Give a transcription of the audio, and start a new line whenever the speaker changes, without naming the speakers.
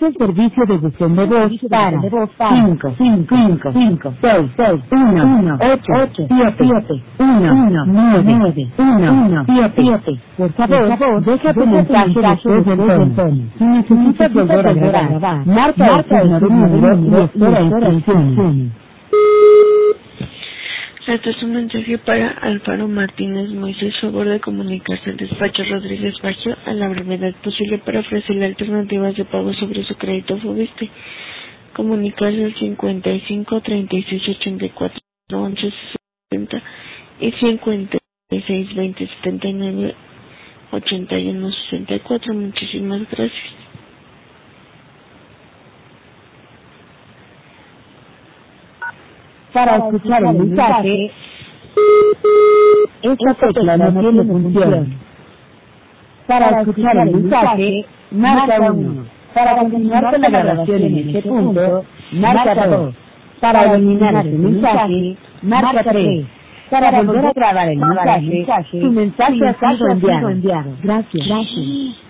Es el servicio de buzón de voz para 5, 5, 5, 5, 6, 6, 1, 8, 7, 1, 9, 1, 7. Por favor, deja tu mensaje después del tono. Si necesitas volver a grabar, marca el signo de número y espera instrucciones.
Este es un mensaje para Alfaro Martínez Moisés, favor de comunicarse al despacho Rodríguez Baggio a la brevedad posible para ofrecerle alternativas de pago sobre su crédito Fobiste. Comunicarse al 55 36 84 11 60 y 56 20 79 81 64. Muchísimas gracias.
Para escuchar el mensaje, esta tecla no tiene función. Para escuchar el mensaje, marca 1. Para continuar con la grabación en este punto, marca 2. Para eliminar el mensaje, marca 3. Para volver a grabar el mensaje, tu mensaje ha sido enviado. Gracias.